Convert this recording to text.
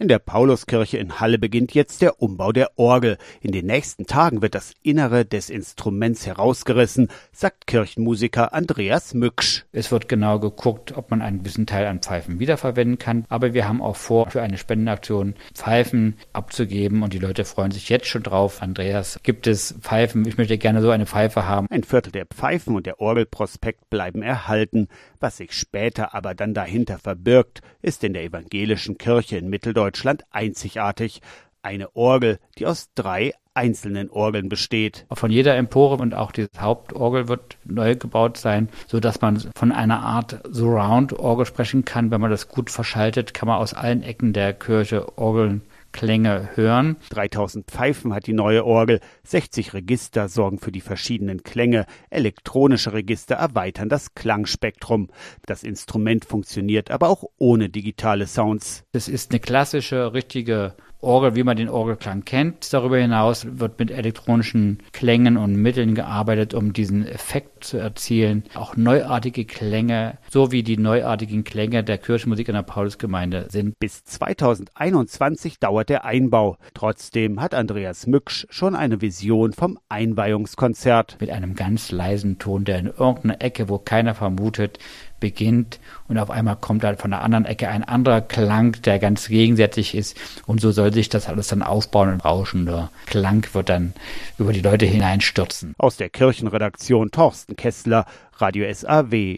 In der Pauluskirche in Halle beginnt jetzt der Umbau der Orgel. In den nächsten Tagen wird das Innere des Instruments herausgerissen, sagt Kirchenmusiker Andreas Mücksch. Es wird genau geguckt, ob man einen gewissen Teil an Pfeifen wiederverwenden kann. Aber wir haben auch vor, für eine Spendenaktion Pfeifen abzugeben und die Leute freuen sich jetzt schon drauf. Andreas, gibt es Pfeifen? Ich möchte gerne so eine Pfeife haben. Ein Viertel der Pfeifen und der Orgelprospekt bleiben erhalten. Was sich später aber dann dahinter verbirgt, ist in der evangelischen Kirche in Mitteldeutschland einzigartig. Eine Orgel, die aus 3 einzelnen Orgeln besteht. Von jeder Empore und auch die Hauptorgel wird neu gebaut sein, sodass man von einer Art Surround-Orgel sprechen kann. Wenn man das gut verschaltet, kann man aus allen Ecken der Kirche Orgelklänge hören. 3000 Pfeifen hat die neue Orgel, 60 Register sorgen für die verschiedenen Klänge, elektronische Register erweitern das Klangspektrum. Das Instrument funktioniert aber auch ohne digitale Sounds. Es ist eine klassische, richtige Orgel, wie man den Orgelklang kennt. Darüber hinaus wird mit elektronischen Klängen und Mitteln gearbeitet, um diesen Effekt zu erzielen. Auch neuartige Klänge, so wie die neuartigen Klänge der Kirchenmusik in der Paulusgemeinde sind. Bis 2021 dauert der Einbau. Trotzdem hat Andreas Mücksch schon eine Vision vom Einweihungskonzert. Mit einem ganz leisen Ton, der in irgendeiner Ecke, wo keiner vermutet, beginnt und auf einmal kommt halt von der anderen Ecke ein anderer Klang, der ganz gegensätzlich ist und so soll sich das alles dann aufbauen und rauschender Klang wird dann über die Leute hineinstürzen. Aus der Kirchenredaktion Thorsten Kessler, Radio SAW.